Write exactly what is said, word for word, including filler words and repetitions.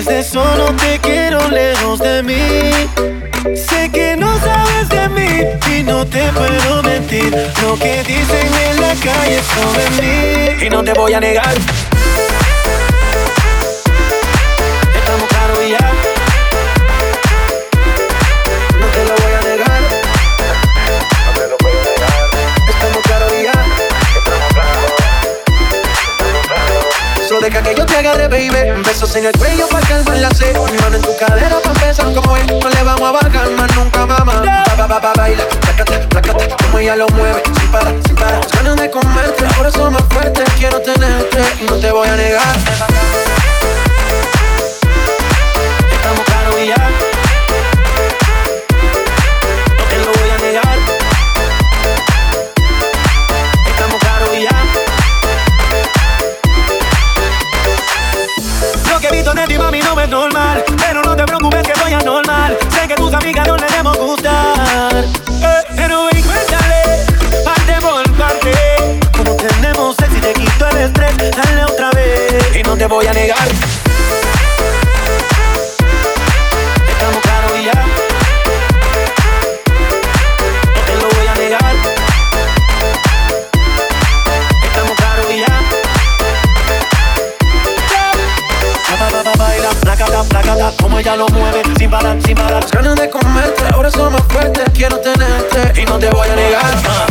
Después de eso no te quiero lejos de mí. Sé que no sabes de mí y no te puedo mentir. Lo que dicen en la calle sobre mí, y no te voy a negar. Estamos claros y ya. No te lo voy a negar. No te lo puedo negar. Estamos claros y ya. Estamos claros. Estamos claros. So deja que yo te agarre, baby. Besos en el cuello para calmar la sed. Mi mano en tu cadera pa' empezar como es. No le vamos a bajar más nunca, mamá. Ba, ba, ba, ba, baila, placata, placata. Como ella lo mueve, sin parar, sin parar. Las ganas de comerte, por eso más fuerte. Quiero tenerte y no te voy a negar. Estamos claros y ya. No te lo voy a negar. Estamos claros y ya. Lo que he visto de ti, mami, no es normal. Pero no te preocupes que soy anormal. Sé que tus amigas no les debemos gustar. eh, Pero ven, cuéntale, parte por parte. Como tenemos sexy, te quito el estrés. Dale otra vez y no te voy a negar. Estamos claros y ya. No te lo voy a negar. Estamos claros y ya. Ba, ba, ba, baila, placata, placata, como ella lo mueve, sin parar, sin parar. Las ganas de comerte, ahora son más fuertes. Quiero tenerte y no te voy a negar.